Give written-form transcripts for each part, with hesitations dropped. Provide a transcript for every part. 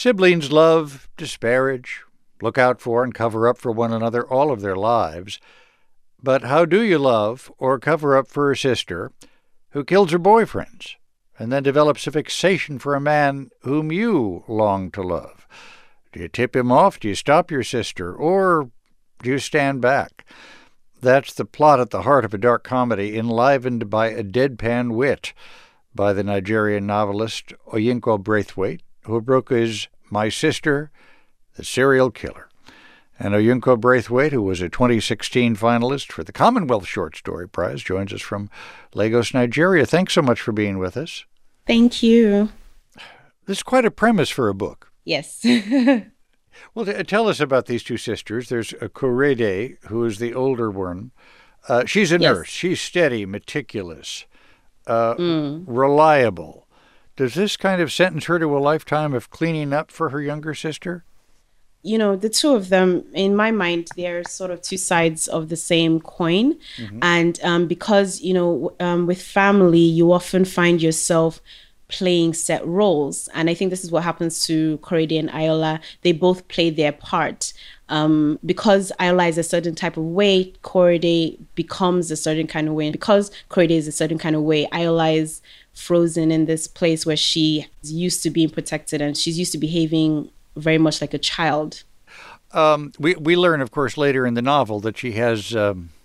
Siblings love, disparage, look out for, and cover up for one another all of their lives. But how do you love or cover up for a sister who kills her boyfriends and then develops a fixation for a man whom you long to love? Do you tip him off? Do you stop your sister? Or do you stand back? That's the plot at the heart of a dark comedy enlivened by a deadpan wit by the Nigerian novelist Oyinka Braithwaite, whose book is My Sister, the Serial Killer. And Oyinka Braithwaite, who was a 2016 finalist for the Commonwealth Short Story Prize, joins us from Lagos, Nigeria. Thanks so much for being with us. Thank you. This is quite a premise for a book. Yes. Well, tell us about these two sisters. There's Korede, who is the older one. She's a nurse. She's steady, meticulous, reliable. Does this kind of sentence her to a lifetime of cleaning up for her younger sister? You know, the two of them, in my mind, they're sort of two sides of the same coin. Mm-hmm. And because, you know, with family, you often find yourself playing set roles. And I think this is what happens to Korede and Ayola. They both play their part. Because Ayola is a certain type of way, Korede becomes a certain kind of way. And because Korede is a certain kind of way, Ayola is frozen in this place where she is used to being protected and she's used to behaving very much like a child. We learn, of course, later in the novel that she has,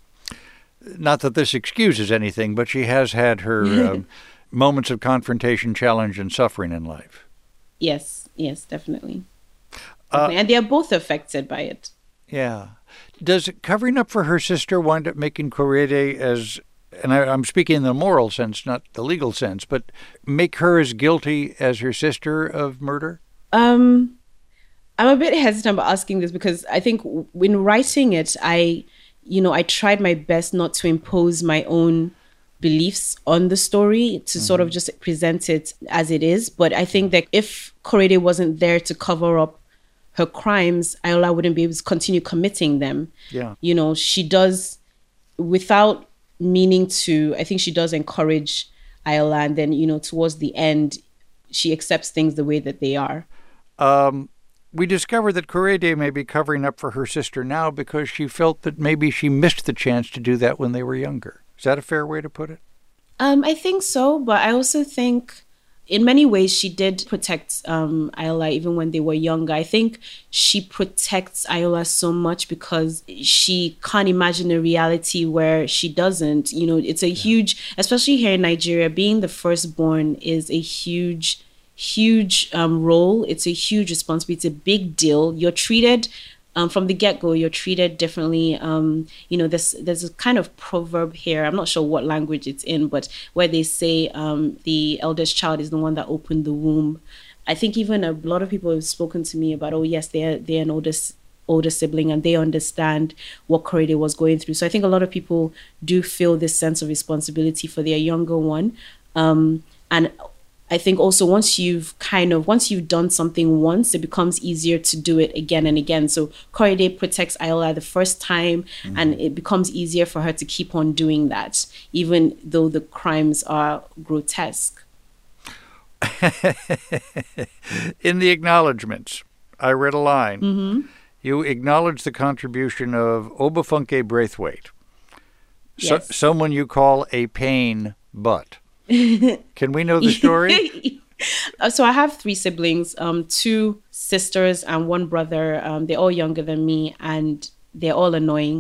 not that this excuses anything, but she has had her moments of confrontation, challenge, and suffering in life. Yes, definitely. And they're both affected by it. Yeah. Does covering up for her sister wind up making Korede as, and I'm speaking in the moral sense, not the legal sense, but make her as guilty as her sister of murder? I'm a bit hesitant about asking this because I think when writing it, I tried my best not to impose my own beliefs on the story to sort of just present it as it is. But I think that if Korede wasn't there to cover up her crimes, Ayola wouldn't be able to continue committing them. Yeah. You know, she does, without meaning to, I think she does encourage Ayola. And then, you know, towards the end, she accepts things the way that they are. We discover that Korede may be covering up for her sister now because she felt that maybe she missed the chance to do that when they were younger. Is that a fair way to put it? I think so, but I also think in many ways she did protect Ayola even when they were younger. I think she protects Ayola so much because she can't imagine a reality where she doesn't. You know, it's a huge, especially here in Nigeria, being the firstborn is a huge role. It's a huge responsibility. It's a big deal. You're treated from the get-go, you're treated differently. You know, there's a kind of proverb here. I'm not sure what language it's in, but where they say the eldest child is the one that opened the womb. I think even a lot of people have spoken to me about, oh yes, they're an older sibling and they understand what Korede was going through. So I think a lot of people do feel this sense of responsibility for their younger one. And I think also once you've done something once, it becomes easier to do it again and again. So Korede protects Ayola the first time, and it becomes easier for her to keep on doing that, even though the crimes are grotesque. In the acknowledgments, I read a line. Mm-hmm. You acknowledge the contribution of Obafunke Braithwaite, yes. Someone you call a pain butt. Can we know the story? So I have 3 siblings, 2 sisters and 1 brother. They're all younger than me and they're all annoying.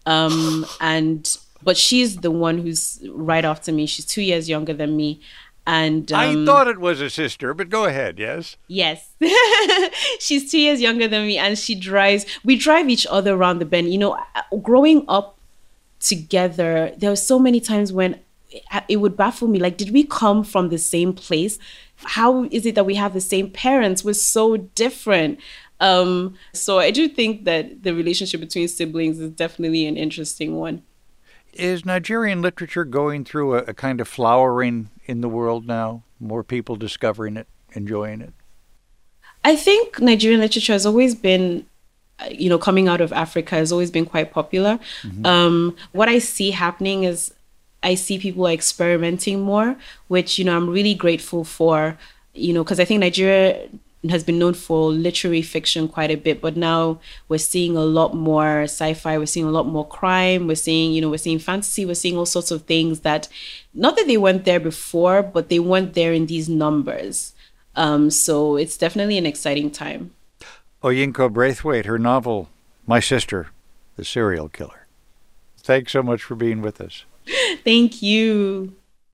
But she's the one who's right after me. She's 2 years younger than me. And I thought it was a sister, but go ahead, yes? Yes. She's 2 years younger than me and we drive each other around the bend. You know, growing up together, there were so many times when it would baffle me, like, did we come from the same place? How is it that we have the same parents? We're so different. So I do think that the relationship between siblings is definitely an interesting one. Is Nigerian literature going through a kind of flowering in the world now? More people discovering it, enjoying it? I think Nigerian literature has always been, you know, coming out of Africa has always been quite popular. Mm-hmm. What I see happening is I see people experimenting more, which, you know, I'm really grateful for, you know, because I think Nigeria has been known for literary fiction quite a bit, but now we're seeing a lot more sci-fi, we're seeing a lot more crime, we're seeing fantasy, we're seeing all sorts of things that, not that they weren't there before, but they weren't there in these numbers. So it's definitely an exciting time. Oyinka Braithwaite, her novel, My Sister, the Serial Killer. Thanks so much for being with us. Thank you.